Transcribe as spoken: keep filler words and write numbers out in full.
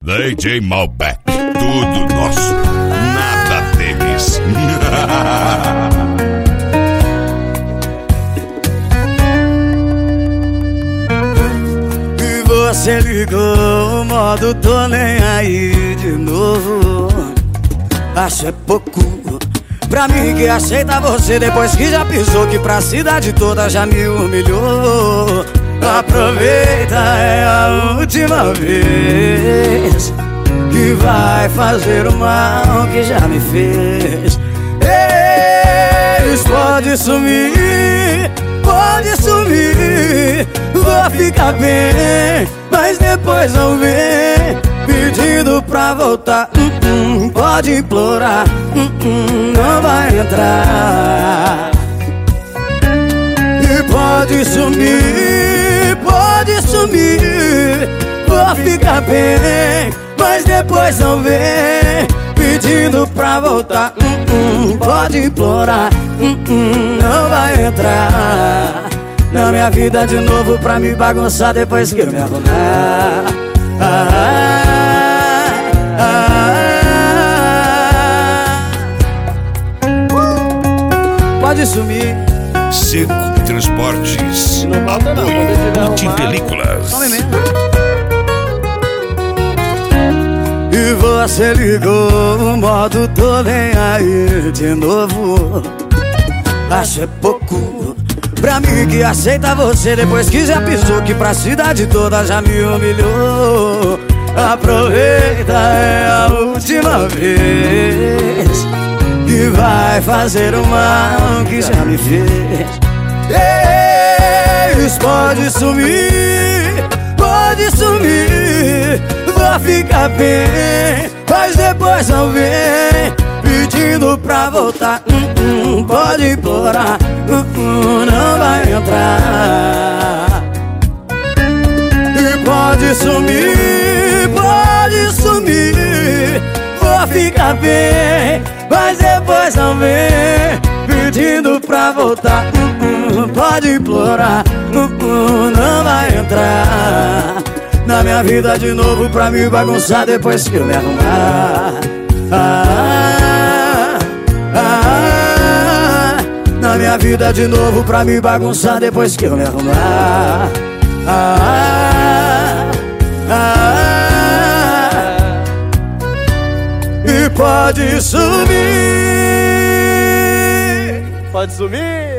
D J Malbec, tudo nosso, nada deles. E você ligou o modo tô nem aí de novo. Acho é pouco pra mim que aceita você depois que já pisou, que pra cidade toda já me humilhou. Aproveita, é a última vez que vai fazer o mal que já me fez. Eles pode sumir, pode sumir, vou ficar bem, mas depois não vem pedindo pra voltar. uh -uh, Pode implorar, uh -uh, não vai entrar. E pode sumir, pode sumir, vou ficar bem, mas depois não vem pedindo pra voltar. uh -uh, Pode implorar, uh -uh, não vai entrar na minha vida de novo pra me bagunçar depois que eu me arrumar. ah, ah, ah. Pode sumir. Seco Transportes, apoio Multipelículas. E você ligou o modo tô nem aí de novo. Acho é pouco pra mim que aceita você depois que já pisou, que pra cidade toda já me humilhou. Aproveita, é a última vez que vai fazer o mal que já me fez. Eles pode sumir, pode sumir, vou ficar bem, mas depois não vem pedindo pra voltar. uh -uh, Pode implorar, uh -uh, não vai entrar. E pode sumir, pode sumir, vou ficar bem, mas depois não vem pedindo pra voltar. uh -uh, Pode implorar, uh -uh, não vai entrar na minha vida de novo pra me bagunçar depois que eu me arrumar. ah, ah, ah, Na minha vida de novo pra me bagunçar depois que eu me arrumar. ah, ah, ah, E pode sumir, Pode sumir.